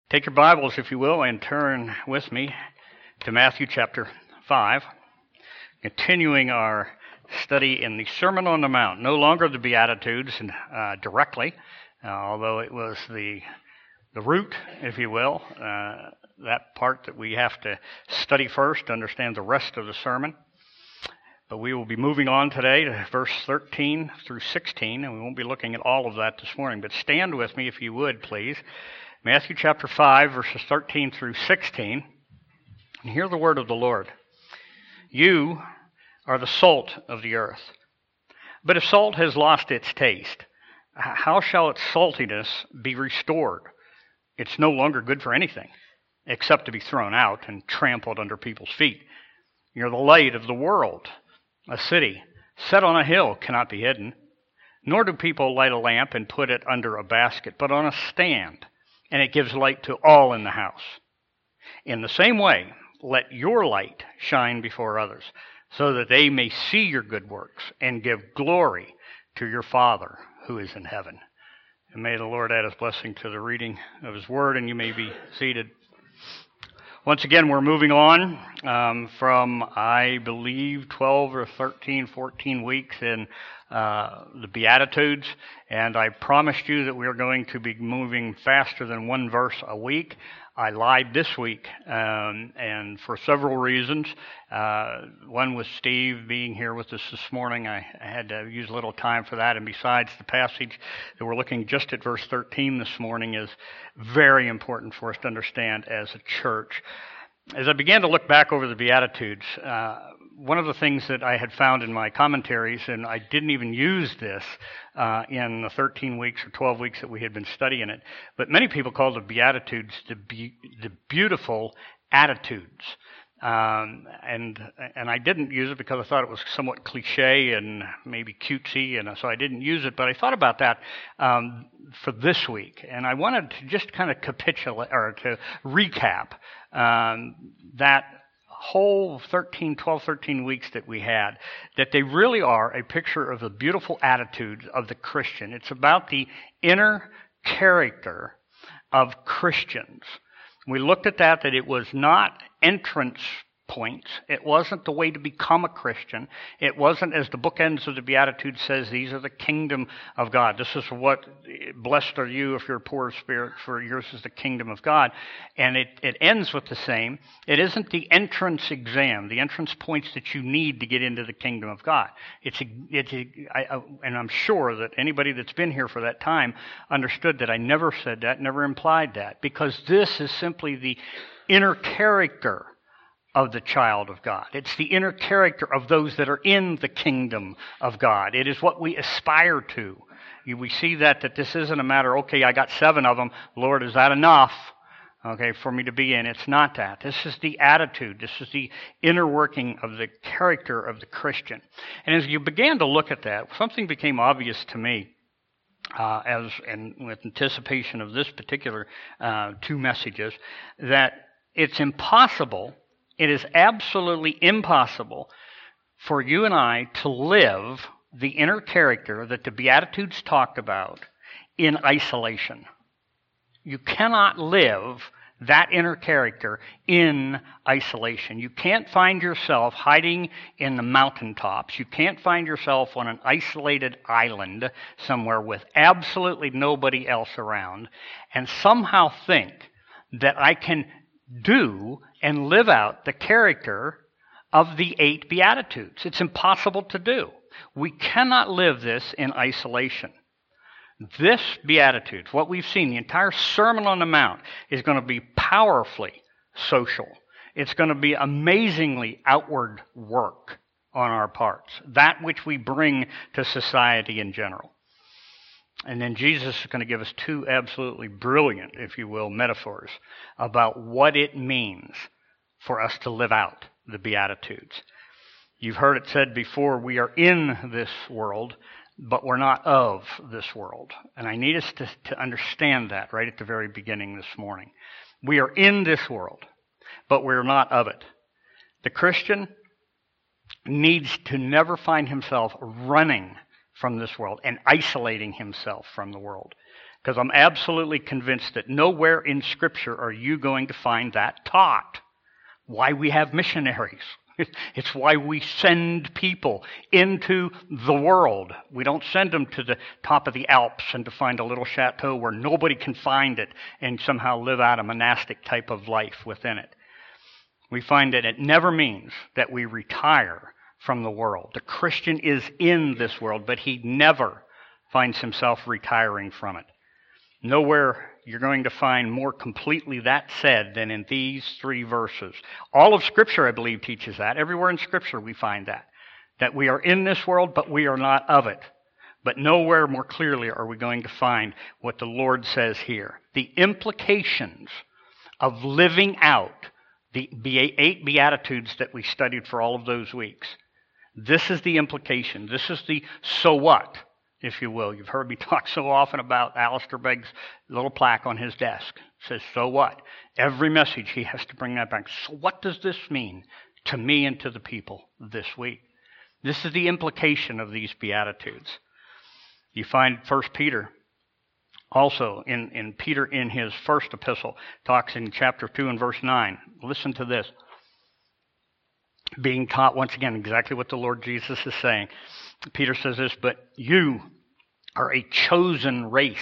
Take your Bibles, if you will, and turn with me to Matthew chapter 5, continuing our study in the Sermon on the Mount. No longer the Beatitudes directly, although it was the root, if you will, that part that we have to study first to understand the rest of the sermon. But we will be moving on today to verse 13 through 16, and we won't be looking at all of that this morning. But stand with me, if you would, please. Matthew chapter 5, verses 13 through 16, and hear the word of the Lord. You are the salt of the earth. But if salt has lost its taste, how shall its saltiness be restored? It's no longer good for anything, except to be thrown out and trampled under people's feet. You're the light of the world. A city set on a hill cannot be hidden, nor do people light a lamp and put it under a basket, but on a stand, and it gives light to all in the house. In the same way, let your light shine before others, so that they may see your good works and give glory to your Father who is in heaven. And may the Lord add his blessing to the reading of his word, and you may be seated. Once again, we're moving on from, I believe, 12 or 13, 14 weeks in the Beatitudes, and I promised you that we are going to be moving faster than one verse a week. I lied this week, and for several reasons. One was Steve being here with us this morning. I had to use a little time for that, and besides, the passage that we're looking just at verse 13 this morning is very important for us to understand as a church. As I began to look back over the Beatitudes, one of the things that I had found in my commentaries, and I didn't even use this in the 13 weeks or 12 weeks that we had been studying it, but many people call the Beatitudes the beautiful attitudes. And I didn't use it because I thought it was somewhat cliche and maybe cutesy, and so I didn't use it. But I thought about that for this week, and I wanted to just kind of capitulate or to recap that whole 12, 13 weeks that we had, that they really are a picture of the beautiful attitudes of the Christian. It's about the inner character of Christians. We looked at that it was not entrance points. It wasn't the way to become a Christian. It wasn't, as the bookends of the Beatitudes says, these are the kingdom of God. This is what, blessed are you if you're poor of spirit, for yours is the kingdom of God. And it ends with the same. It isn't the entrance exam, the entrance points that you need to get into the kingdom of God. And I'm sure that anybody that's been here for that time understood that I never said that, never implied that, because this is simply the inner character of the child of God. It's the inner character of those that are in the kingdom of God. It is what we aspire to. We see that this isn't a matter, okay, I got 7 of them. Lord, is that enough, okay, for me to be in? It's not that. This is the attitude. This is the inner working of the character of the Christian. And as you began to look at that, something became obvious to me with anticipation of this particular 2 messages, that it's impossible. It is absolutely impossible for you and I to live the inner character that the Beatitudes talked about in isolation. You cannot live that inner character in isolation. You can't find yourself hiding in the mountaintops. You can't find yourself on an isolated island somewhere with absolutely nobody else around and somehow think that I can do and live out the character of the 8 Beatitudes. It's impossible to do. We cannot live this in isolation. This Beatitudes, what we've seen, the entire Sermon on the Mount, is going to be powerfully social. It's going to be amazingly outward work on our parts, that which we bring to society in general. And then Jesus is going to give us 2 absolutely brilliant, if you will, metaphors about what it means for us to live out the Beatitudes. You've heard it said before, we are in this world, but we're not of this world. And I need us to understand that right at the very beginning this morning. We are in this world, but we're not of it. The Christian needs to never find himself running from this world and isolating himself from the world. Because I'm absolutely convinced that nowhere in Scripture are you going to find that taught. Why we have missionaries. It's why we send people into the world. We don't send them to the top of the Alps and to find a little chateau where nobody can find it and somehow live out a monastic type of life within it. We find that it never means that we retire from the world. The Christian is in this world, but he never finds himself retiring from it. Nowhere you're going to find more completely that said than in these 3 verses. All of Scripture, I believe, teaches that. Everywhere in Scripture we find that we are in this world, but we are not of it. But nowhere more clearly are we going to find what the Lord says here. The implications of living out the 8 Beatitudes that we studied for all of those weeks. This is the implication. This is the so what, if you will. You've heard me talk so often about Alistair Begg's little plaque on his desk. It says, so what? Every message he has to bring that back. So what does this mean to me and to the people this week? This is the implication of these Beatitudes. You find 1 Peter also in Peter in his first epistle talks in chapter 2 and verse 9. Listen to this. Being taught once again exactly what the Lord Jesus is saying. Peter says this, but you are a chosen race,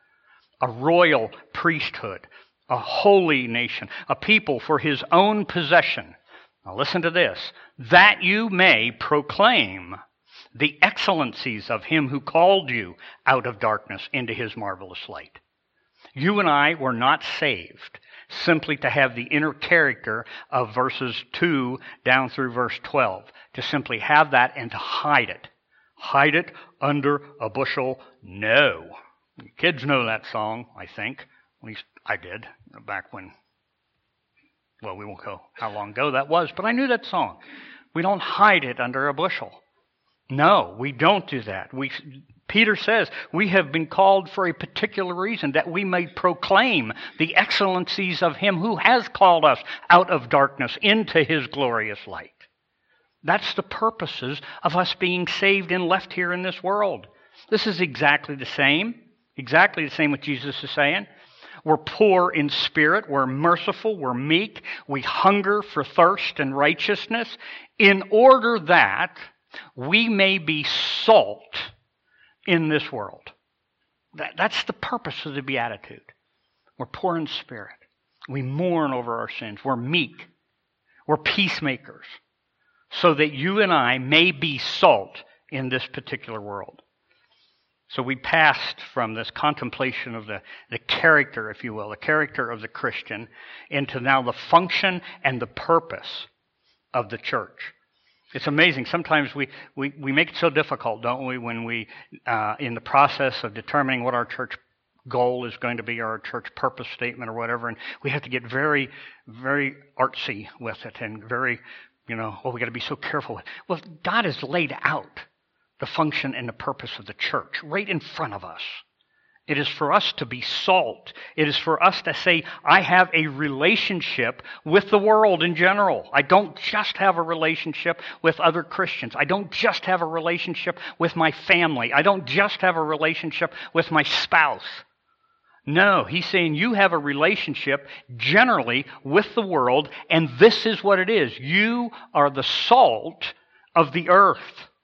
a royal priesthood, a holy nation, a people for his own possession. Now listen to this, that you may proclaim the excellencies of him who called you out of darkness into his marvelous light. You and I were not saved simply to have the inner character of verses 2 down through verse 12, to simply have that and to hide it. Hide it under a bushel? No. Kids know that song, I think. At least I did, back when, well, we won't go how long ago that was, but I knew that song. We don't hide it under a bushel. No, we don't do that. Peter says we have been called for a particular reason, that we may proclaim the excellencies of him who has called us out of darkness into his glorious light. That's the purposes of us being saved and left here in this world. This is exactly the same what Jesus is saying. We're poor in spirit, we're merciful, we're meek, we hunger for thirst and righteousness in order that we may be salt in this world. That's the purpose of the Beatitude. We're poor in spirit. We mourn over our sins. We're meek. We're peacemakers. So that you and I may be salt in this particular world. So we passed from this contemplation of the character, if you will, the character of the Christian, into now the function and the purpose of the church. It's amazing. Sometimes we make it so difficult, don't we, when we, in the process of determining what our church goal is going to be, or our church purpose statement or whatever, and we have to get very, very artsy with it and very, we got to be so careful with it. Well, God has laid out the function and the purpose of the church right in front of us. It is for us to be salt. It is for us to say, I have a relationship with the world in general. I don't just have a relationship with other Christians. I don't just have a relationship with my family. I don't just have a relationship with my spouse. No, he's saying you have a relationship generally with the world, and this is what it is. You are the salt of the earth.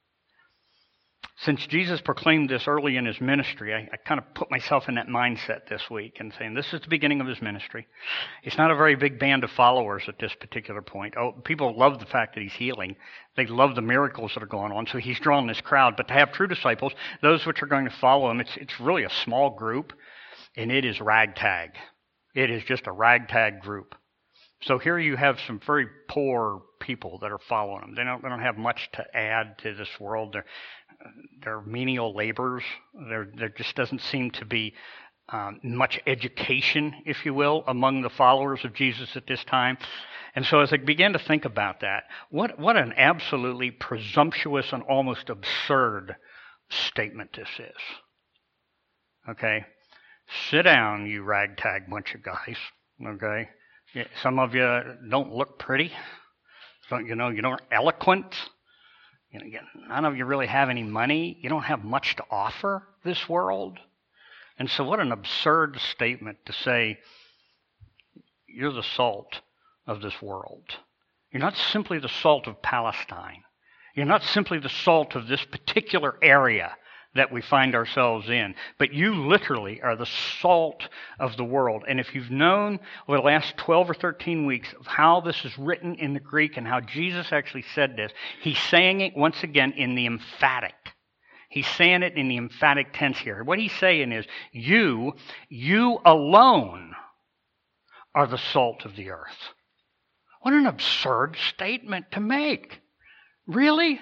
Since Jesus proclaimed this early in his ministry, I kind of put myself in that mindset this week and saying this is the beginning of his ministry. It's not a very big band of followers at this particular point. Oh, people love the fact that he's healing. They love the miracles that are going on, so he's drawing this crowd. But to have true disciples, those which are going to follow him, it's really a small group, and it is ragtag. It is just a ragtag group. So here you have some very poor people that are following him. They don't have much to add to this world. They're menial laborers. There just doesn't seem to be much education, if you will, among the followers of Jesus at this time. And so as I began to think about that, what an absolutely presumptuous and almost absurd statement this is. Okay? Sit down, you ragtag bunch of guys. Okay? Some of you don't look pretty. You aren't eloquent. None of you really have any money. You don't have much to offer this world. And so what an absurd statement to say, you're the salt of this world. You're not simply the salt of Palestine. You're not simply the salt of this particular area that we find ourselves in, but you literally are the salt of the world. And if you've known over the last 12 or 13 weeks of how this is written in the Greek and how Jesus actually said this, he's saying it once again in the emphatic. He's saying it in the emphatic tense here. What he's saying is, you alone are the salt of the earth. What an absurd statement to make. Really?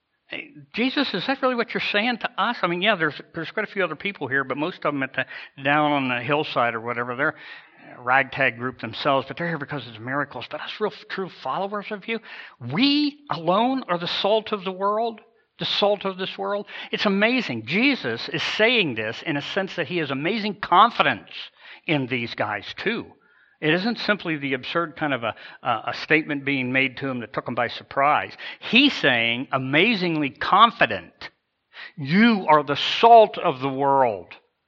Jesus, is that really what you're saying to us? I mean, yeah, there's quite a few other people here, but most of them down on the hillside or whatever, they're a ragtag group themselves, but they're here because of miracles. But us real true followers of you, we alone are the salt of the world, the salt of this world. It's amazing. Jesus is saying this in a sense that he has amazing confidence in these guys too. It isn't simply the absurd kind of a statement being made to him that took him by surprise. He's saying, amazingly confident, you are the salt of the world.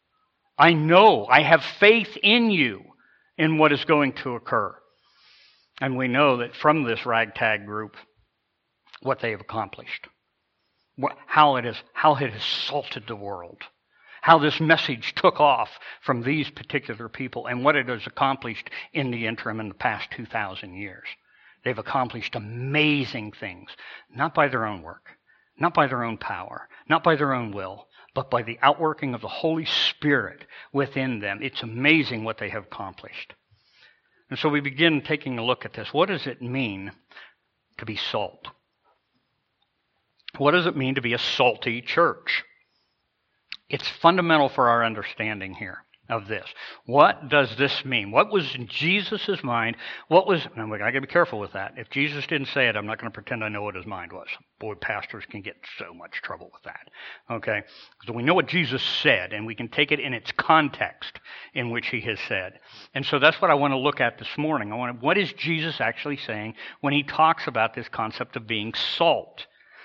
I know, I have faith in you in what is going to occur. And we know that from this ragtag group, what they have accomplished, how it has salted the world. How this message took off from these particular people and what it has accomplished in the interim in the past 2,000 years. They've accomplished amazing things, not by their own work, not by their own power, not by their own will, but by the outworking of the Holy Spirit within them. It's amazing what they have accomplished. And so we begin taking a look at this. What does it mean to be salt? What does it mean to be a salty church? It's fundamental for our understanding here of this. What does this mean? What was in Jesus' mind? And we got to be careful with that. If Jesus didn't say it, I'm not going to pretend I know what his mind was. Boy, pastors can get so much trouble with that. Okay? So we know what Jesus said, and we can take it in its context in which he has said. And so that's what I want to look at this morning. What is Jesus actually saying when he talks about this concept of being salt?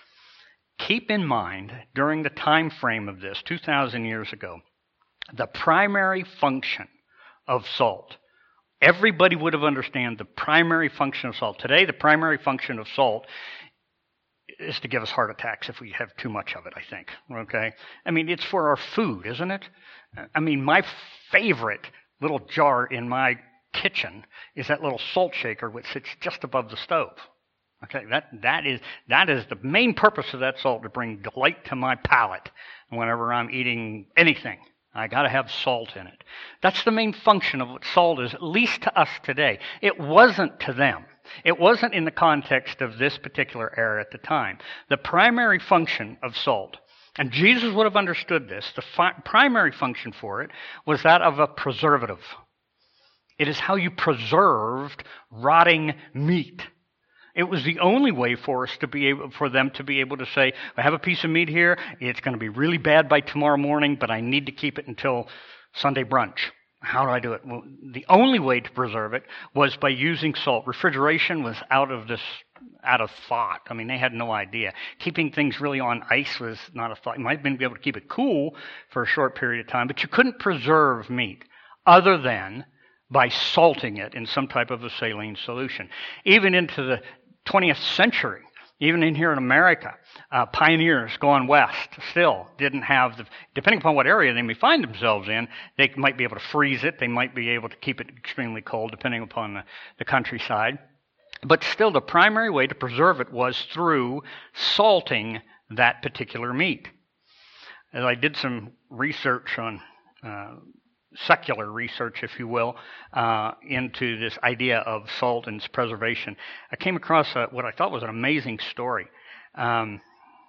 Keep in mind, during the time frame of this, 2,000 years ago, the primary function of salt. Everybody would have understood the primary function of salt. Today, the primary function of salt is to give us heart attacks if we have too much of it, I think. Okay? I mean, it's for our food, isn't it? I mean, my favorite little jar in my kitchen is that little salt shaker which sits just above the stove. Okay, that is the main purpose of that salt, to bring delight to my palate whenever I'm eating anything. I got to have salt in it. That's the main function of what salt is, at least to us today. It wasn't to them. It wasn't in the context of this particular era at the time. The primary function of salt, and Jesus would have understood this, the primary function for it was that of a preservative. It is how you preserved rotting meat. It was the only way for them to be able to say, I have a piece of meat here, it's going to be really bad by tomorrow morning, but I need to keep it until Sunday brunch. How do I do it? Well, the only way to preserve it was by using salt. Refrigeration was out of thought. I mean, they had no idea. Keeping things really on ice was not a thought. You might have been able to keep it cool for a short period of time, but you couldn't preserve meat other than by salting it in some type of a saline solution. Even into the 20th century, even in here in America, pioneers going west still didn't have depending upon what area they may find themselves in, they might be able to freeze it, they might be able to keep it extremely cold depending upon the countryside. But still, the primary way to preserve it was through salting that particular meat. As I did some research on secular research, if you will, into this idea of salt and its preservation, I came across what I thought was an amazing story. And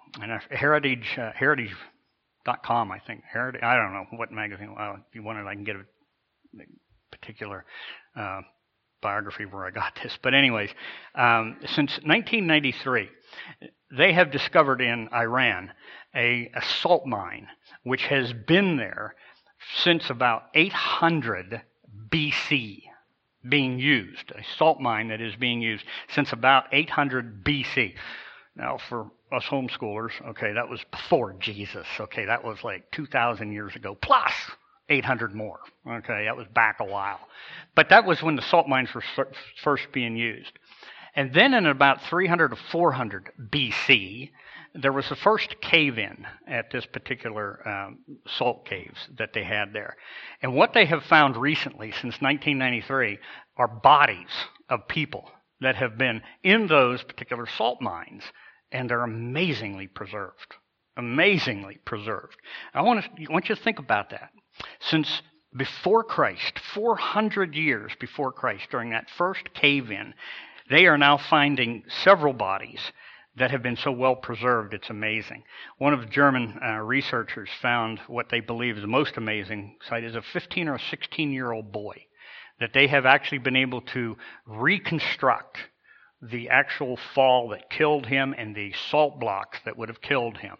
Heritage.com, I think. I don't know what magazine. If you want it, I can get a particular biography where I got this. But anyways, since 1993, they have discovered in Iran a salt mine which has been there since about 800 BC being used, a salt mine that is being used since about 800 BC. Now, for us homeschoolers, okay, that was before Jesus. Okay, that was like 2,000 years ago plus. 800 more. Okay, that was back a while. But that was when the salt mines were first being used. And then in about 300 to 400 BC, there was the first cave-in at this particular salt caves that they had there. And what they have found recently, since 1993, are bodies of people that have been in those particular salt mines, and they're amazingly preserved. Amazingly preserved. I want you to think about that. Since before Christ, 400 years before Christ, during that first cave-in, they are now finding several bodies that have been so well preserved, it's amazing. One of the German researchers found what they believe is the most amazing site is a 15 or 16-year-old boy that they have actually been able to reconstruct the actual fall that killed him and the salt blocks that would have killed him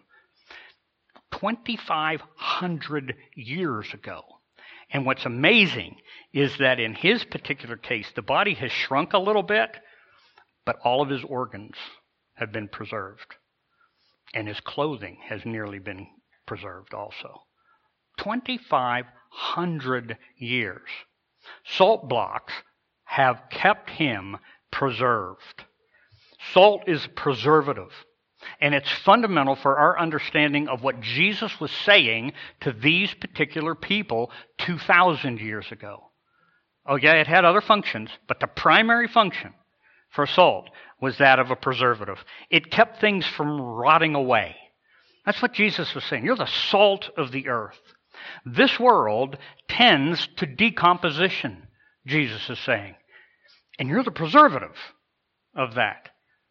2,500 years ago. And what's amazing is that in his particular case, the body has shrunk a little bit, but all of his organs have been preserved. And his clothing has nearly been preserved also. 2,500 years. Salt blocks have kept him preserved. Salt is a preservative. And it's fundamental for our understanding of what Jesus was saying to these particular people 2,000 years ago. Oh yeah, it had other functions, but the primary function for salt was that of a preservative. It kept things from rotting away. That's what Jesus was saying. You're the salt of the earth. This world tends to decomposition, Jesus is saying. And you're the preservative of that.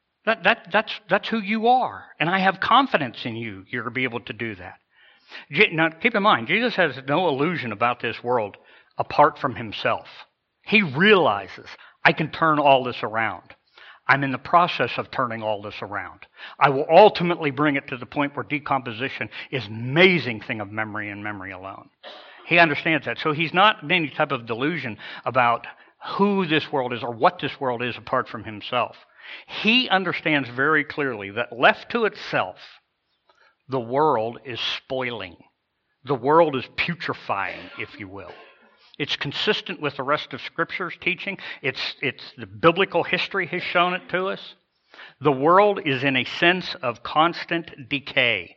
That's who you are. And I have confidence in you. You're going to be able to do that. Now, keep in mind, Jesus has no illusion about this world apart from himself. He realizes, I can turn all this around. I'm in the process of turning all this around. I will ultimately bring it to the point where decomposition is an amazing thing of memory and memory alone. He understands that. So he's not in any type of delusion about who this world is or what this world is apart from himself. He understands very clearly that left to itself, the world is spoiling. The world is putrefying, if you will. It's consistent with the rest of Scripture's teaching. It's the biblical history has shown it to us. The world is in a sense of constant decay.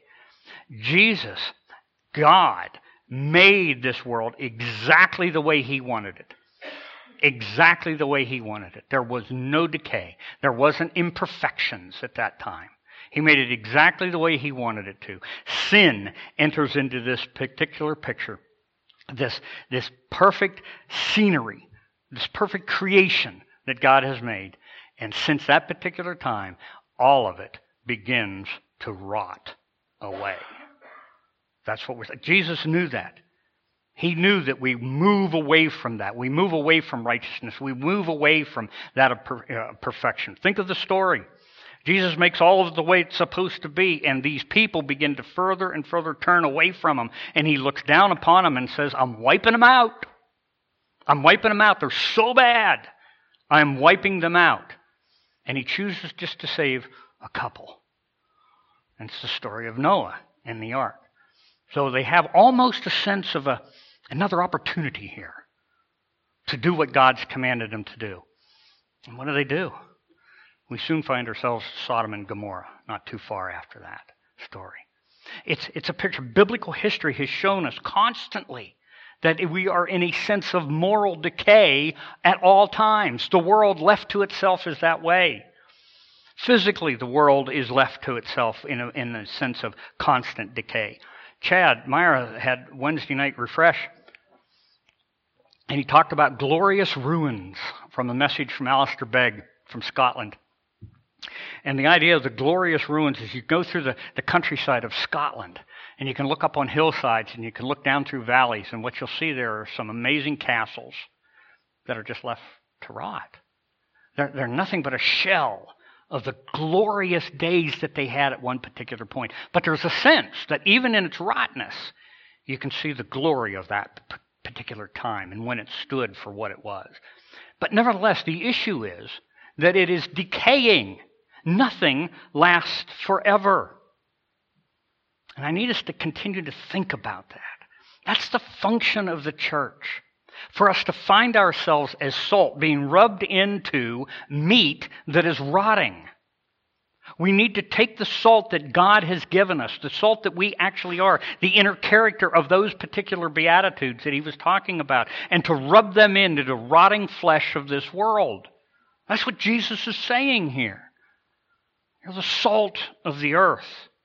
Jesus, God, made this world exactly the way he wanted it. Exactly the way he wanted it. There was no decay. There wasn't imperfections at that time. He made it exactly the way he wanted it to. Sin enters into this particular picture. This perfect scenery, this perfect creation that God has made. And since that particular time, all of it begins to rot away. That's what we're saying. Jesus knew that. He knew that we move away from that. We move away from righteousness. We move away from that of perfection. Think of the story. Jesus makes all of the way it's supposed to be, and these people begin to further and further turn away from him. And he looks down upon them and says, I'm wiping them out. I'm wiping them out. They're so bad. I'm wiping them out. And he chooses just to save a couple. And it's the story of Noah and the ark. So they have almost a sense of another opportunity here to do what God's commanded them to do. And what do? We soon find ourselves Sodom and Gomorrah, not too far after that story. It's a picture. Biblical history has shown us constantly that we are in a sense of moral decay at all times. The world left to itself is that way. Physically, the world is left to itself in a sense of constant decay. Chad Meyer had Wednesday night refresh, and he talked about glorious ruins from a message from Alistair Begg from Scotland. And the idea of the glorious ruins is you go through the countryside of Scotland, and you can look up on hillsides, and you can look down through valleys, and what you'll see there are some amazing castles that are just left to rot. They're nothing but a shell of the glorious days that they had at one particular point. But there's a sense that even in its rottenness, you can see the glory of that particular time and when it stood for what it was. But nevertheless, the issue is that it is decaying. Nothing lasts forever. And I need us to continue to think about that. That's the function of the church. For us to find ourselves as salt being rubbed into meat that is rotting. We need to take the salt that God has given us, the salt that we actually are, the inner character of those particular Beatitudes that he was talking about, and to rub them into the rotting flesh of this world. That's what Jesus is saying here. You're the salt of the earth.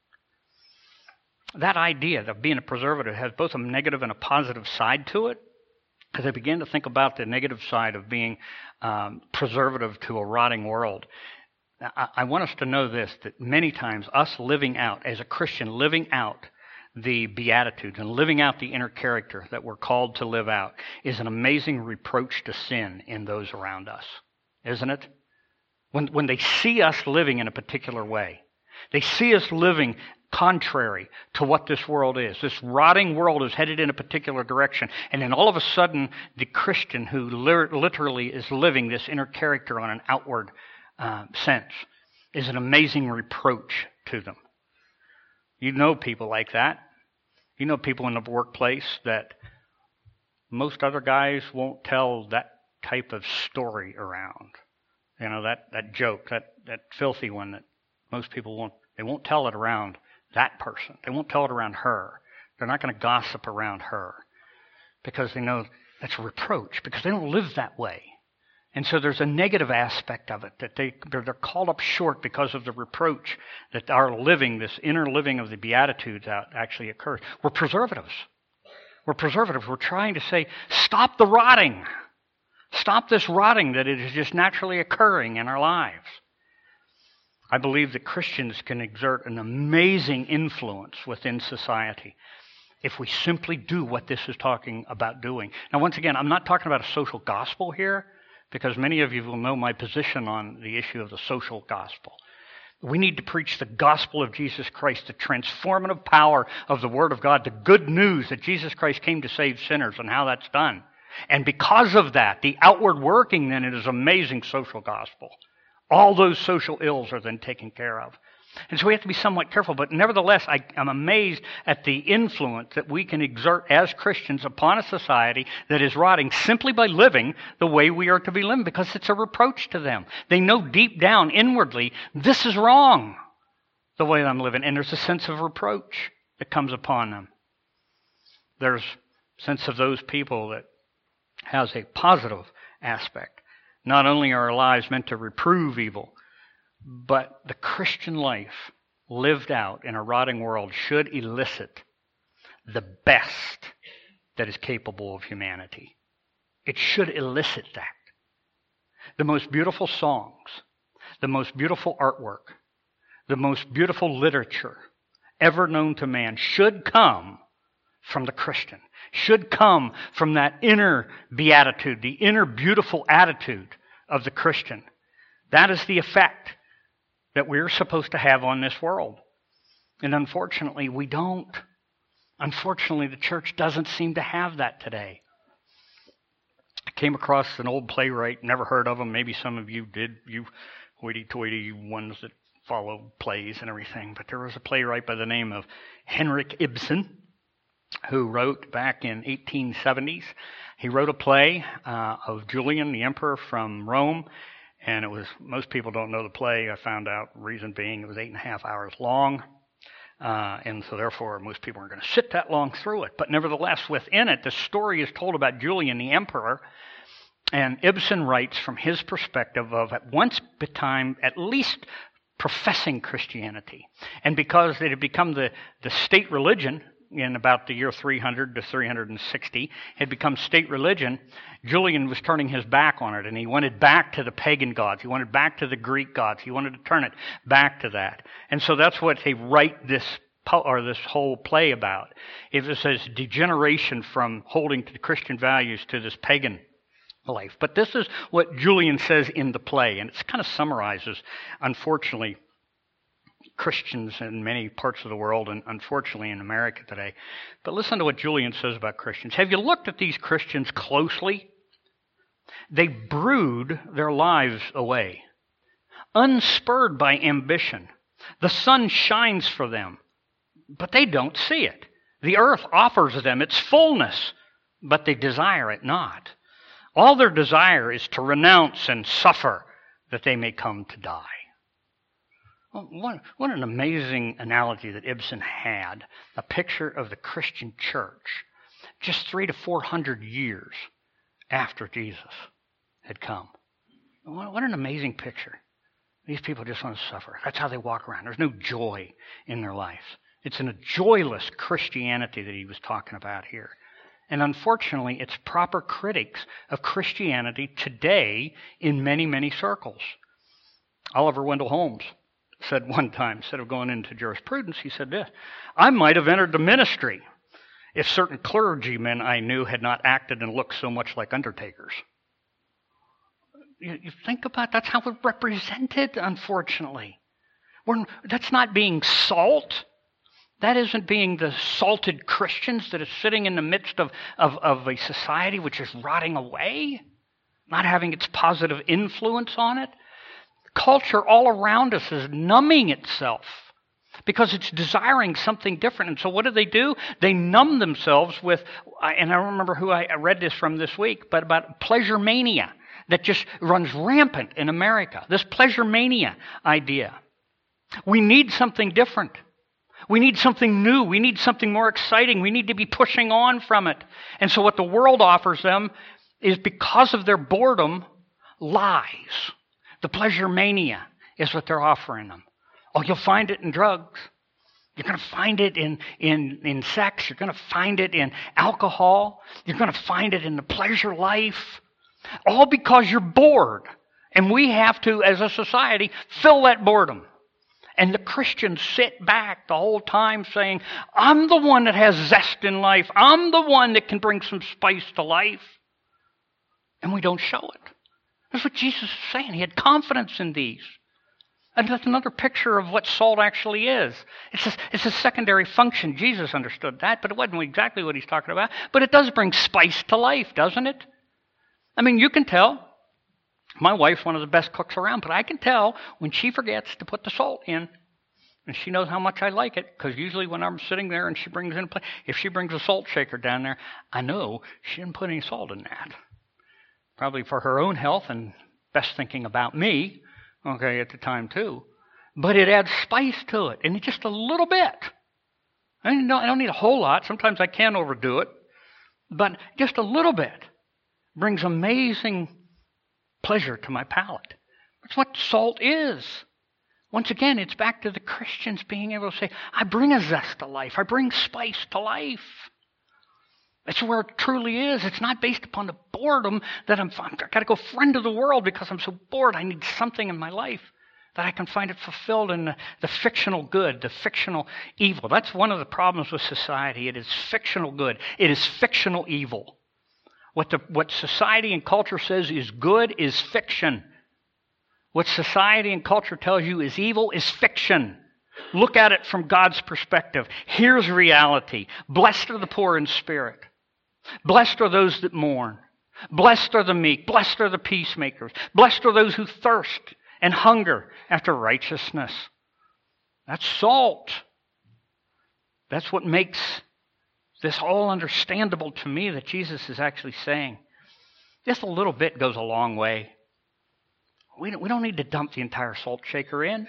That idea of being a preservative has both a negative and a positive side to it. As I began to think about the negative side of being preservative to a rotting world, I want us to know this, that many times us living out, as a Christian, living out the Beatitudes and living out the inner character that we're called to live out is an amazing reproach to sin in those around us, isn't it? When they see us living in a particular way, they see us living contrary to what this world is. This rotting world is headed in a particular direction, and then all of a sudden, the Christian who literally is living this inner character on an outward sense is an amazing reproach to them. You know people like that. You know people in the workplace that most other guys won't tell that type of story around. You know, that joke, that filthy one that most people won't tell it around that person. They won't tell it around her. They're not going to gossip around her because they know that's a reproach, because they don't live that way. And so there's a negative aspect of it, that they're called up short because of the reproach that our living, this inner living of the Beatitudes actually occurs. We're preservatives. We're preservatives. We're trying to say, stop the rotting. Stop this rotting that is just naturally occurring in our lives. I believe that Christians can exert an amazing influence within society if we simply do what this is talking about doing. Now, once again, I'm not talking about a social gospel here, because many of you will know my position on the issue of the social gospel. We need to preach the gospel of Jesus Christ, the transformative power of the Word of God, the good news that Jesus Christ came to save sinners and how that's done. And because of that, the outward working then is amazing social gospel. All those social ills are then taken care of. And so we have to be somewhat careful, but nevertheless, I'm amazed at the influence that we can exert as Christians upon a society that is rotting simply by living the way we are to be living, because it's a reproach to them. They know deep down, inwardly, this is wrong, the way I'm living, and there's a sense of reproach that comes upon them. There's a sense of those people that has a positive aspect. Not only are our lives meant to reprove evil, but the Christian life lived out in a rotting world should elicit the best that is capable of humanity. It should elicit that. The most beautiful songs, the most beautiful artwork, the most beautiful literature ever known to man should come from the Christian, should come from that inner beatitude, the inner beautiful attitude of the Christian. That is the effect that we're supposed to have on this world. And unfortunately, we don't. Unfortunately, the church doesn't seem to have that today. I came across an old playwright, never heard of him. Maybe some of you did, you hoity-toity ones that follow plays and everything. But there was a playwright by the name of Henrik Ibsen who wrote back in 1870s. He wrote a play of Julian, the emperor from Rome. And it was, most people don't know the play. I found out, reason being, it was 8.5 hours long. And so therefore, most people aren't going to sit that long through it. But nevertheless, within it, the story is told about Julian, the emperor. And Ibsen writes from his perspective of at once time, at least professing Christianity. And because it had become the state religion in about the year 300 to 360, had become state religion, Julian was turning his back on it, and he wanted back to the pagan gods. He wanted back to the Greek gods. He wanted to turn it back to that. And so that's what they write this whole play about. It says degeneration from holding to the Christian values to this pagan life. But this is what Julian says in the play, and it kind of summarizes, unfortunately, Christians in many parts of the world, and unfortunately in America today. But listen to what Julian says about Christians. Have you looked at these Christians closely? They brood their lives away, unspurred by ambition. The sun shines for them, but they don't see it. The earth offers them its fullness, but they desire it not. All their desire is to renounce and suffer that they may come to die. Well, what an amazing analogy that Ibsen had, a picture of the Christian church just 300 to 400 years after Jesus had come. What an amazing picture. These people just want to suffer. That's how they walk around. There's no joy in their lives. It's in a joyless Christianity that he was talking about here. And unfortunately, it's proper critics of Christianity today in many, many circles. Oliver Wendell Holmes said one time, instead of going into jurisprudence, he said this: I might have entered the ministry if certain clergymen I knew had not acted and looked so much like undertakers. You think about that's how we're represented, unfortunately. That's not being salt. That isn't being the salted Christians that is sitting in the midst of a society which is rotting away, not having its positive influence on it. Culture all around us is numbing itself because it's desiring something different. And so what do? They numb themselves with, and I don't remember who I read this from this week, but about pleasure mania that just runs rampant in America. This pleasure mania idea. We need something different. We need something new. We need something more exciting. We need to be pushing on from it. And so what the world offers them is, because of their boredom, lies. The pleasure mania is what they're offering them. Oh, you'll find it in drugs. You're going to find it in sex. You're going to find it in alcohol. You're going to find it in the pleasure life. All because you're bored. And we have to, as a society, fill that boredom. And the Christians sit back the whole time saying, I'm the one that has zest in life. I'm the one that can bring some spice to life. And we don't show it. That's what Jesus is saying. He had confidence in these. And that's another picture of what salt actually is. It's a secondary function. Jesus understood that, but it wasn't exactly what he's talking about. But it does bring spice to life, doesn't it? I mean, you can tell. My wife's one of the best cooks around, but I can tell when she forgets to put the salt in. And she knows how much I like it, because usually when I'm sitting there and she brings in a plate, if she brings a salt shaker down there, I know she didn't put any salt in that. Probably for her own health and best thinking about me, okay, at the time too. But it adds spice to it, and just a little bit. I don't need a whole lot. Sometimes I can overdo it. But just a little bit brings amazing pleasure to my palate. That's what salt is. Once again, it's back to the Christians being able to say, I bring a zest to life. I bring spice to life. That's where it truly is. It's not based upon the boredom that I've got to go friend of the world because I'm so bored. I need something in my life that I can find it fulfilled in the fictional good, the fictional evil. That's one of the problems with society. It is fictional good. It is fictional evil. What society and culture says is good is fiction. What society and culture tells you is evil is fiction. Look at it from God's perspective. Here's reality. Blessed are the poor in spirit. Blessed are those that mourn. Blessed are the meek. Blessed are the peacemakers. Blessed are those who thirst and hunger after righteousness. That's salt. That's what makes this all understandable to me, that Jesus is actually saying. Just a little bit goes a long way. We don't need to dump the entire salt shaker in.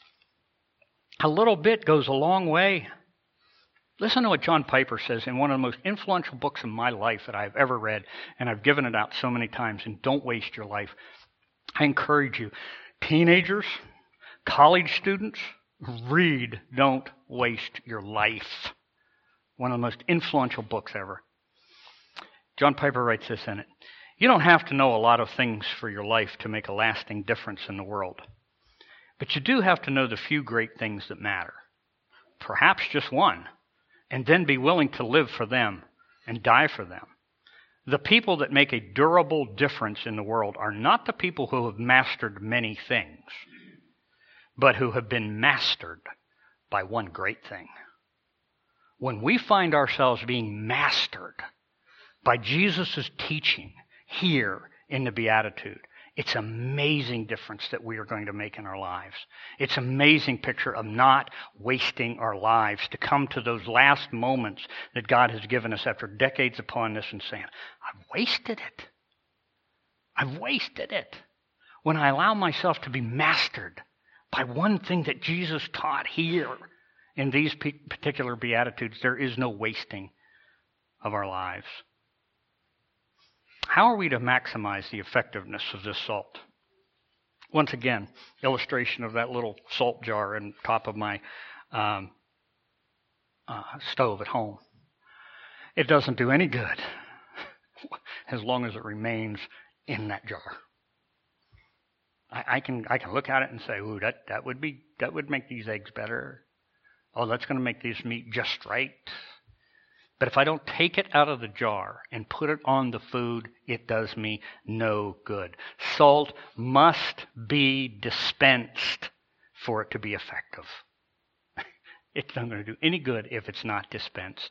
A little bit goes a long way. Listen to what John Piper says in one of the most influential books in my life that I've ever read, and I've given it out so many times, and don't waste your life. I encourage you, teenagers, college students, read Don't Waste Your Life. One of the most influential books ever. John Piper writes this in it. You don't have to know a lot of things for your life to make a lasting difference in the world. But you do have to know the few great things that matter. Perhaps just one. And then be willing to live for them and die for them. The people that make a durable difference in the world are not the people who have mastered many things, but who have been mastered by one great thing. When we find ourselves being mastered by Jesus' teaching here in the Beatitude, It's an amazing difference that we are going to make in our lives. It's an amazing picture of not wasting our lives, to come to those last moments that God has given us after decades upon this and saying, I've wasted it. I've wasted it. When I allow myself to be mastered by one thing that Jesus taught here in these particular Beatitudes, there is no wasting of our lives. How are we to maximize the effectiveness of this salt? Once again, illustration of that little salt jar on top of my stove at home. It doesn't do any good as long as it remains in that jar. I can look at it and say, ooh, that would make these eggs better. Oh, that's going to make this meat just right. But if I don't take it out of the jar and put it on the food, it does me no good. Salt must be dispensed for it to be effective. It's not going to do any good if it's not dispensed.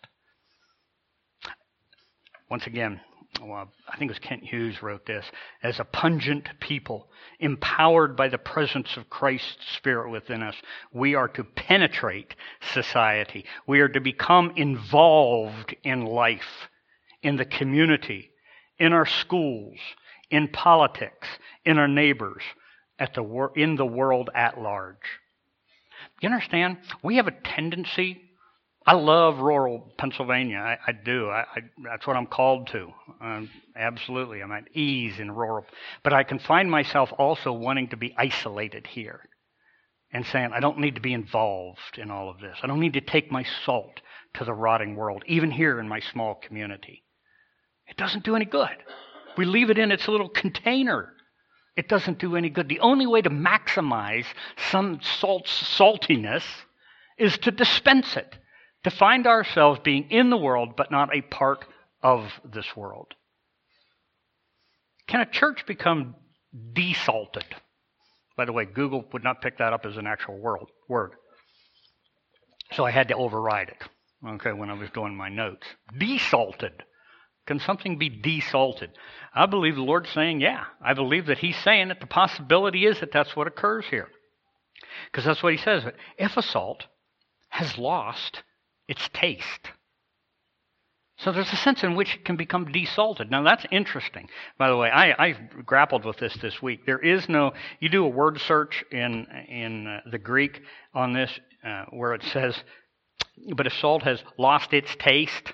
Once again, I think it was Kent Hughes wrote this, as a pungent people, empowered by the presence of Christ's Spirit within us, we are to penetrate society. We are to become involved in life, in the community, in our schools, in politics, in our neighbors, in the world at large. You understand? We have a tendency. I love rural Pennsylvania. I do. That's what I'm called to. Absolutely. I'm at ease in rural. But I can find myself also wanting to be isolated here and saying, I don't need to be involved in all of this. I don't need to take my salt to the rotting world, even here in my small community. It doesn't do any good. We leave it in its little container. It doesn't do any good. The only way to maximize some salt's saltiness is to dispense it. To find ourselves being in the world, but not a part of this world. Can a church become desalted? By the way, Google would not pick that up as an actual word. So I had to override it, when I was doing my notes. Desalted. Can something be desalted? I believe the Lord's saying, yeah. I believe that He's saying that the possibility is that that's what occurs here. Because that's what He says. If a salt has lost its taste. So there's a sense in which it can become desalted. Now that's interesting. By the way, I grappled with this week. There is no, you do a word search in the Greek on this where it says, but if salt has lost its taste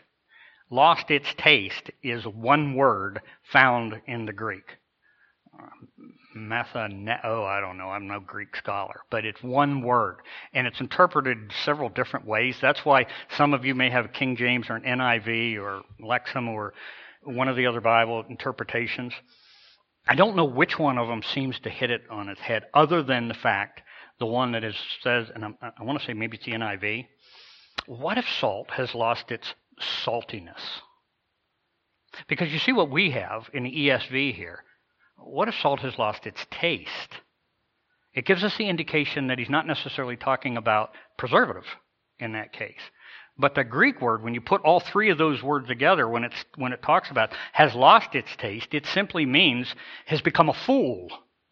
is one word found in the Greek. I don't know, I'm no Greek scholar, but it's one word, and it's interpreted several different ways. That's why some of you may have King James or an NIV or Lexham or one of the other Bible interpretations. I don't know which one of them seems to hit it on its head, other than the fact, the one that says, and I want to say maybe it's the NIV, what if salt has lost its saltiness? Because you see what we have in the ESV here. What if salt has lost its taste? It gives us the indication that he's not necessarily talking about preservative in that case. But the Greek word, when you put all three of those words together, when it talks about has lost its taste, it simply means has become a fool.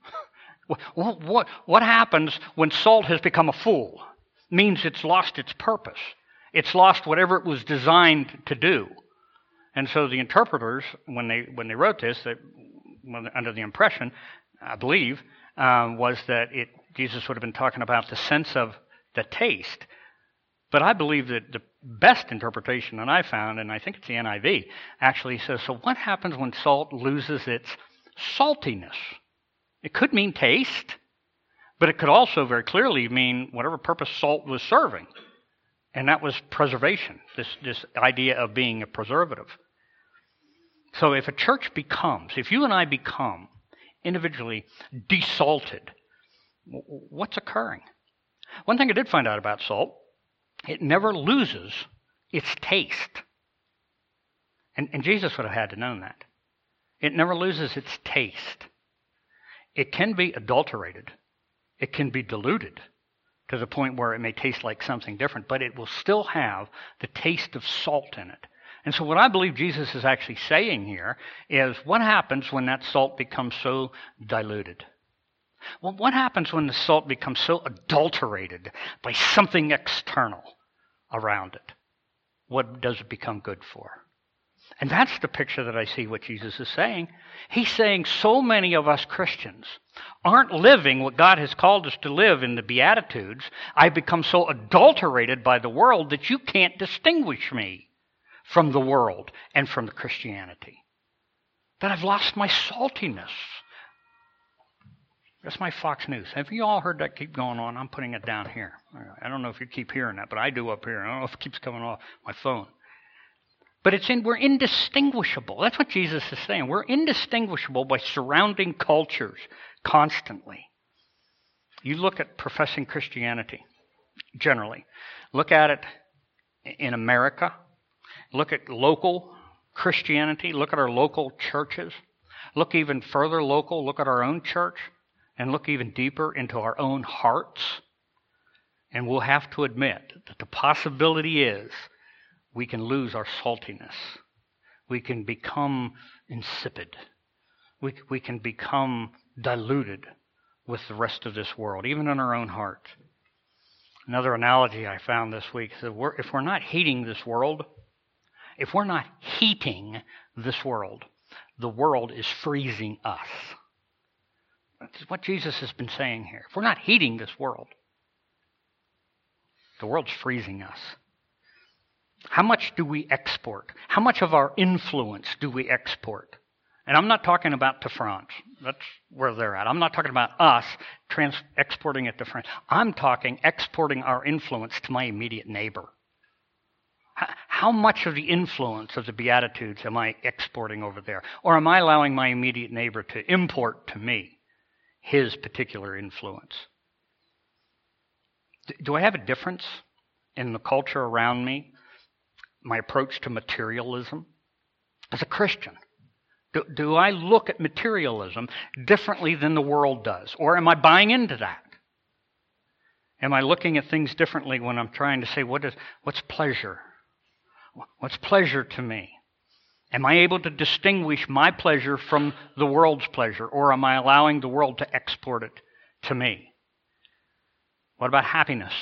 What happens when salt has become a fool? It means it's lost its purpose. It's lost whatever it was designed to do. And so the interpreters, when they wrote this, under the impression, I believe, was that Jesus would have been talking about the sense of the taste. But I believe that the best interpretation that I found, and I think it's the NIV, actually says, so what happens when salt loses its saltiness? It could mean taste, but it could also very clearly mean whatever purpose salt was serving. And that was preservation, this idea of being a preservative. So if you and I become individually desalted, what's occurring? One thing I did find out about salt, it never loses its taste. And Jesus would have had to know that. It never loses its taste. It can be adulterated. It can be diluted to the point where it may taste like something different, but it will still have the taste of salt in it. And so what I believe Jesus is actually saying here is what happens when that salt becomes so diluted? Well, what happens when the salt becomes so adulterated by something external around it? What does it become good for? And that's the picture that I see what Jesus is saying. He's saying so many of us Christians aren't living what God has called us to live in the Beatitudes. I become so adulterated by the world that you can't distinguish me from the world and from the Christianity. That I've lost my saltiness. That's my Fox News. Have you all heard that keep going on? I'm putting it down here. I don't know if you keep hearing that, but I do up here. I don't know if it keeps coming off my phone. But we're indistinguishable. That's what Jesus is saying. We're indistinguishable by surrounding cultures constantly. You look at professing Christianity, generally. Look at it in America. Look at local Christianity. Look at our local churches. Look even further local. Look at our own church. And look even deeper into our own hearts. And we'll have to admit that the possibility is we can lose our saltiness. We can become insipid. We can become diluted with the rest of this world, even in our own heart. Another analogy I found this week is that if we're not heating this world, the world is freezing us. That's what Jesus has been saying here. If we're not heating this world, the world's freezing us. How much do we export? How much of our influence do we export? And I'm not talking about to France. That's where they're at. I'm not talking about us exporting it to France. I'm talking exporting our influence to my immediate neighbor. How much of the influence of the Beatitudes am I exporting over there? Or am I allowing my immediate neighbor to import to me his particular influence? Do I have a difference in the culture around me? My approach to materialism? As a Christian, do I look at materialism differently than the world does? Or am I buying into that? Am I looking at things differently when I'm trying to say, what's pleasure? What's pleasure to me? Am I able to distinguish my pleasure from the world's pleasure? Or am I allowing the world to export it to me? What about happiness?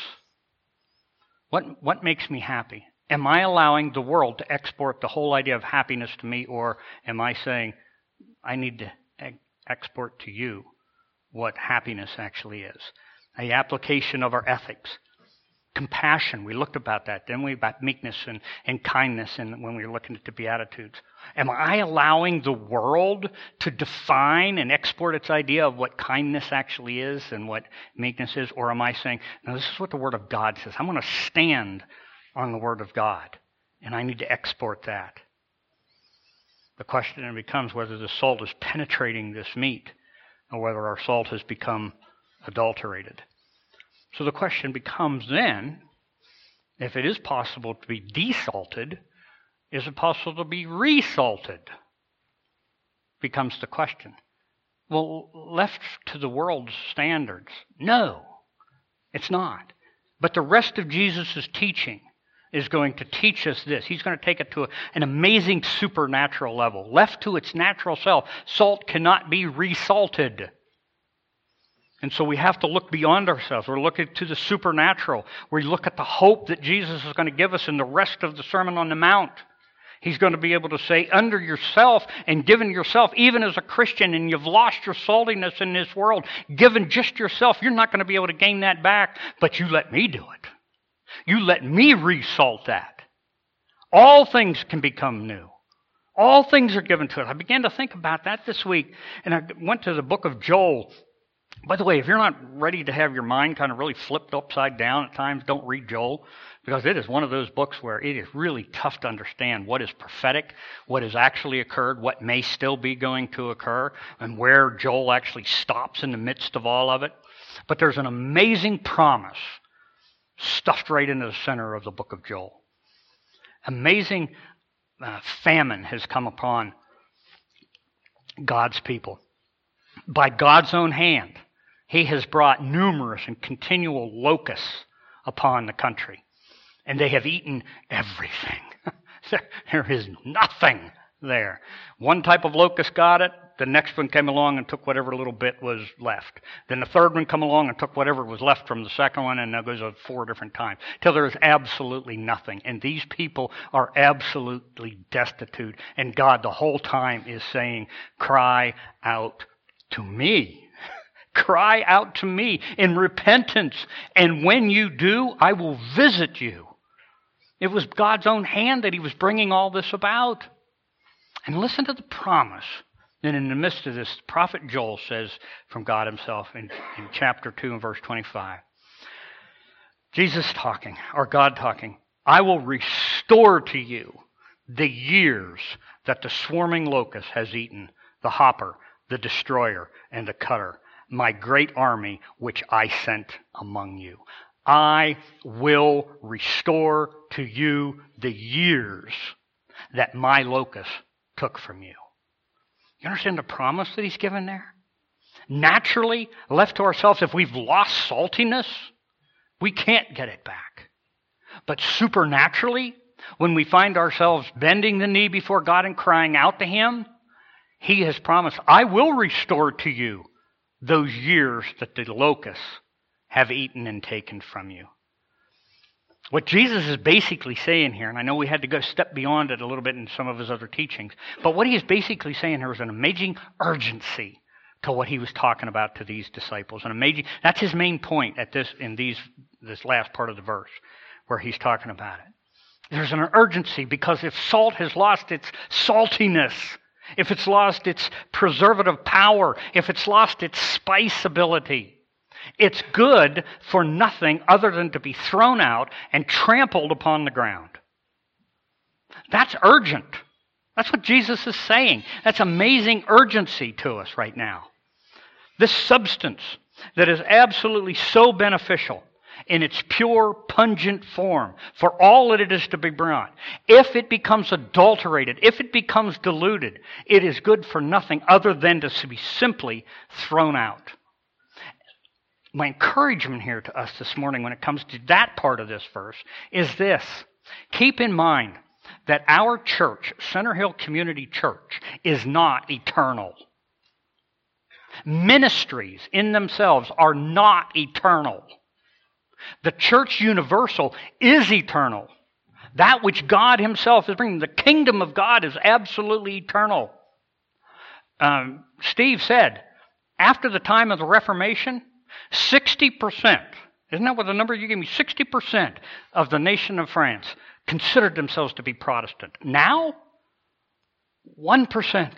What makes me happy? Am I allowing the world to export the whole idea of happiness to me, or am I saying, I need to export to you what happiness actually is? The application of our ethics. Compassion, we looked about that, didn't we? About meekness and kindness when we were looking at the Beatitudes. Am I allowing the world to define and export its idea of what kindness actually is and what meekness is? Or am I saying, no, this is what the Word of God says. I'm going to stand on the Word of God, and I need to export that. The question then becomes whether the salt is penetrating this meat or whether our salt has become adulterated. So the question becomes then, if it is possible to be desalted, is it possible to be resalted? Becomes the question. Well, left to the world's standards, no, it's not. But the rest of Jesus' teaching is going to teach us this. He's going to take it to an amazing supernatural level. Left to its natural self, salt cannot be resalted. And so we have to look beyond ourselves. We're looking to the supernatural. We look at the hope that Jesus is going to give us in the rest of the Sermon on the Mount. He's going to be able to say, under yourself and given yourself, even as a Christian, and you've lost your saltiness in this world, given just yourself, you're not going to be able to gain that back, but you let me do it. You let me resalt that. All things can become new. All things are given to us. I began to think about that this week, and I went to the book of Joel. By the way, if you're not ready to have your mind kind of really flipped upside down at times, don't read Joel, because it is one of those books where it is really tough to understand what is prophetic, what has actually occurred, what may still be going to occur, and where Joel actually stops in the midst of all of it. But there's an amazing promise stuffed right into the center of the book of Joel. Amazing famine has come upon God's people. By God's own hand, He has brought numerous and continual locusts upon the country. And they have eaten everything. There is nothing there. One type of locust got it. The next one came along and took whatever little bit was left. Then the third one came along and took whatever was left from the second one, and that goes 4 different times, till there is absolutely nothing. And these people are absolutely destitute. And God the whole time is saying, cry out to me. Cry out to me in repentance. And when you do, I will visit you. It was God's own hand that he was bringing all this about. And listen to the promise. Then in the midst of this, prophet Joel says from God himself in chapter 2 and verse 25. Jesus talking, or God talking, I will restore to you the years that the swarming locust has eaten, the hopper, the destroyer, and the cutter, my great army which I sent among you. I will restore to you the years that my locust took from you. You understand the promise that he's given there? Naturally, left to ourselves, if we've lost saltiness, we can't get it back. But supernaturally, when we find ourselves bending the knee before God and crying out to him, he has promised, I will restore to you those years that the locusts have eaten and taken from you. What Jesus is basically saying here, and I know we had to go step beyond it a little bit in some of his other teachings, but what he is basically saying here is an amazing urgency to what he was talking about to these disciples. That's his main point at this last part of the verse where he's talking about it. There's an urgency because if salt has lost its saltiness, if it's lost its preservative power, if it's lost its spice ability, it's good for nothing other than to be thrown out and trampled upon the ground. That's urgent. That's what Jesus is saying. That's amazing urgency to us right now. This substance that is absolutely so beneficial in its pure, pungent form for all that it is to be brought, if it becomes adulterated, if it becomes diluted, it is good for nothing other than to be simply thrown out. My encouragement here to us this morning when it comes to that part of this verse is this. Keep in mind that our church, Center Hill Community Church, is not eternal. Ministries in themselves are not eternal. The church universal is eternal. That which God himself is bringing, the kingdom of God is absolutely eternal. Steve said, after the time of the Reformation, 60%, isn't that what the number you gave me? 60% of the nation of France considered themselves to be Protestant. Now, 1%.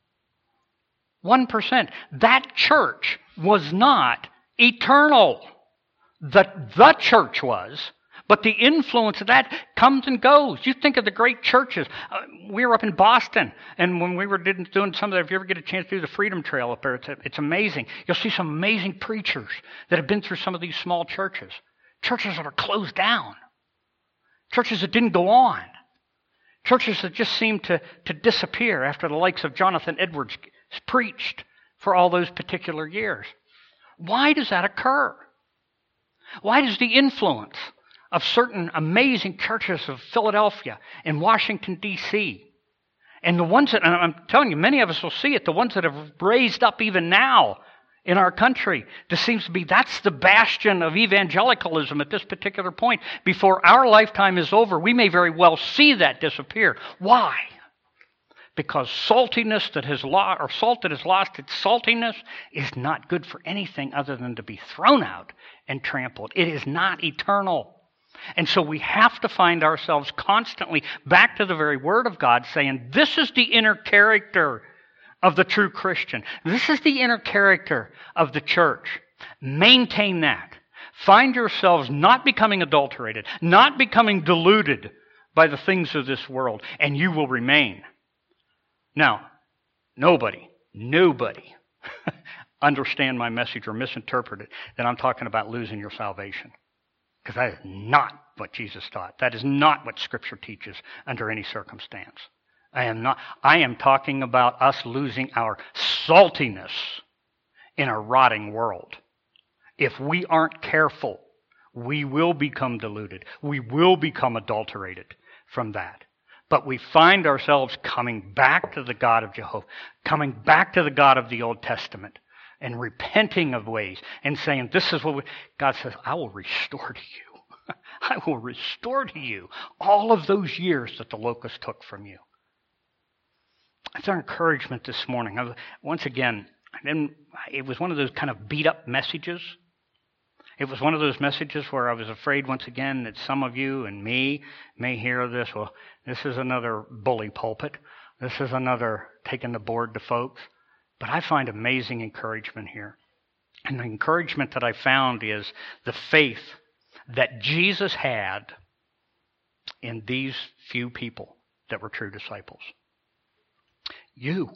1%. That church was not eternal. The church was, but the influence of that comes and goes. You think of the great churches. We were up in Boston, and when we were doing some of that, if you ever get a chance to do the Freedom Trail up there, it's amazing. You'll see some amazing preachers that have been through some of these small churches. Churches that are closed down. Churches that didn't go on. Churches that just seemed to disappear after the likes of Jonathan Edwards preached for all those particular years. Why does that occur? Why does the influence of certain amazing churches of Philadelphia and Washington, D.C., and the ones that, and I'm telling you, many of us will see it, the ones that have raised up even now in our country, this seems to be, that's the bastion of evangelicalism at this particular point. Before our lifetime is over, we may very well see that disappear. Why? Because saltiness that has lost, or salt that has lost its saltiness is not good for anything other than to be thrown out and trampled. It is not eternal. And so we have to find ourselves constantly back to the very Word of God saying, this is the inner character of the true Christian. This is the inner character of the church. Maintain that. Find yourselves not becoming adulterated, not becoming diluted by the things of this world, and you will remain. Now, nobody understand my message or misinterpret it that I'm talking about losing your salvation. Because that is not what Jesus taught. That is not what Scripture teaches under any circumstance. I am talking about us losing our saltiness in a rotting world. If we aren't careful, we will become diluted. We will become adulterated from that. But we find ourselves coming back to the God of Jehovah, coming back to the God of the Old Testament, and repenting of ways and saying, this is what God says, I will restore to you. I will restore to you all of those years that the locust took from you. That's our encouragement this morning. Once again, it was one of those kind of beat up messages. It was one of those messages where I was afraid once again that some of you and me may hear this. Well, this is another bully pulpit. This is another taking the board to folks. But I find amazing encouragement here. And the encouragement that I found is the faith that Jesus had in these few people that were true disciples. You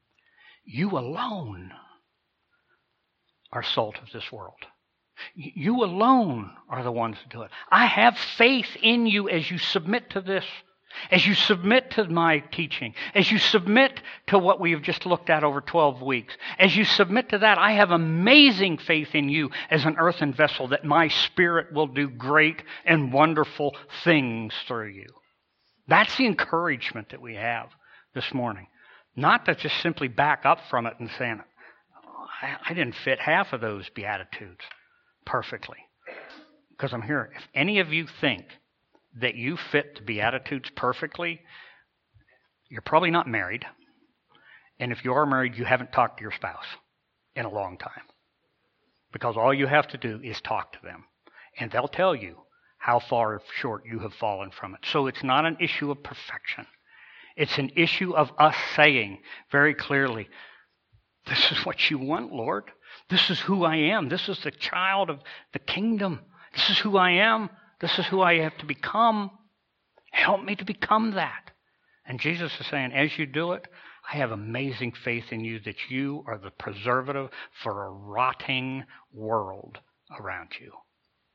alone are salt of this world. You alone are the ones to do it. I have faith in you as you submit to this, as you submit to my teaching, as you submit to what we have just looked at over 12 weeks. As you submit to that, I have amazing faith in you as an earthen vessel that my Spirit will do great and wonderful things through you. That's the encouragement that we have this morning. Not to just simply back up from it and saying, I didn't fit half of those Beatitudes perfectly. Because I'm here. If any of you think that you fit the Beatitudes perfectly, you're probably not married. And if you are married, you haven't talked to your spouse in a long time. Because all you have to do is talk to them. And they'll tell you how far short you have fallen from it. So it's not an issue of perfection. It's an issue of us saying very clearly, this is what you want, Lord. This is who I am. This is the child of the kingdom. This is who I am. This is who I have to become. Help me to become that. And Jesus is saying, as you do it, I have amazing faith in you that you are the preservative for a rotting world around you.